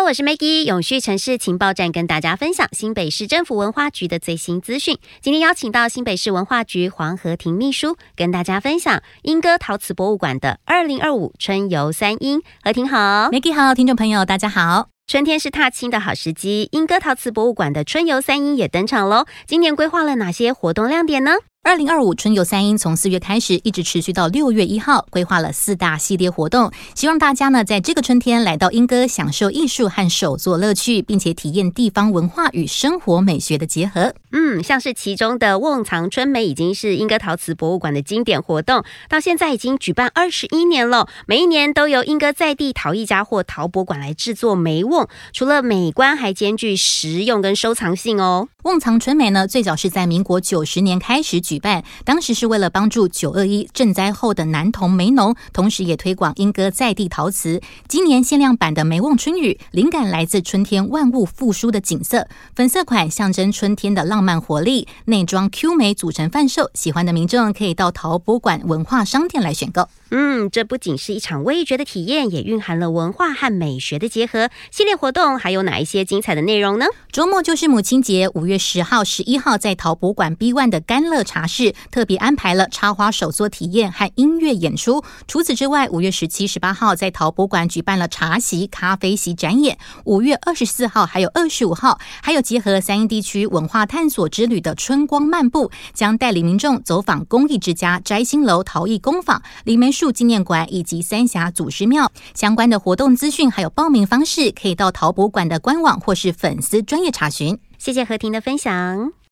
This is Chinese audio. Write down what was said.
我是 Maggie， 永续城市情报站跟大家分享新北市政府文化局的最新资讯。今天邀请到新北市文化局黄和婷秘书跟大家分享莺歌陶瓷博物馆的2025春游三莺。和婷好。 Maggie 好，听众朋友大家好。 春天是踏青的好时机，莺歌陶瓷博物馆的春游三莺也登场咯。今年规划了哪些活动亮点呢 ？2025春游三莺从4月开始，一直持续到6月1号，规划了4大系列活动，希望大家呢在这个春天来到莺歌，享受艺术和手作乐趣，并且体验地方文化与生活美学的结合。 像是其中的瓮藏春梅已经是莺歌陶瓷博物馆的经典活动，到现在已经举办21年了，每一年都由莺歌在地陶艺家或陶博馆来制作梅瓮，除了美观还兼具实用跟收藏性哦。 瓮藏春梅呢，最早是在民国90年开始举办，当时是为了帮助921震灾后的男童梅农，同时也推广莺歌在地陶瓷。今年限量版的梅瓮春雨，灵感来自春天万物复苏的景色，粉色款象征春天的浪漫活力，内装 Q 梅组成贩售，喜欢的民众可以到陶博馆文化商店来选购。 这不仅是一场味觉的体验，也蕴含了文化和美学的结合。系列活动还有哪一些精彩的内容呢？ 周末就是母亲节，5月10号、11号在陶博馆 B1 的甘乐茶室特别安排了插花手作体验和音乐演出。除此之外，5月17、18号在陶博馆举办了茶席、咖啡席展演。5月24号还有25号，还有结合三莺地区文化探索之旅的春光漫步，将带领民众走访工艺之家、摘星楼陶艺工坊、李梅树纪念馆以及三峡祖师庙。相关的活动资讯还有报名方式，可以到陶博馆的官网或是粉丝专页查询。 谢谢和婷的分享。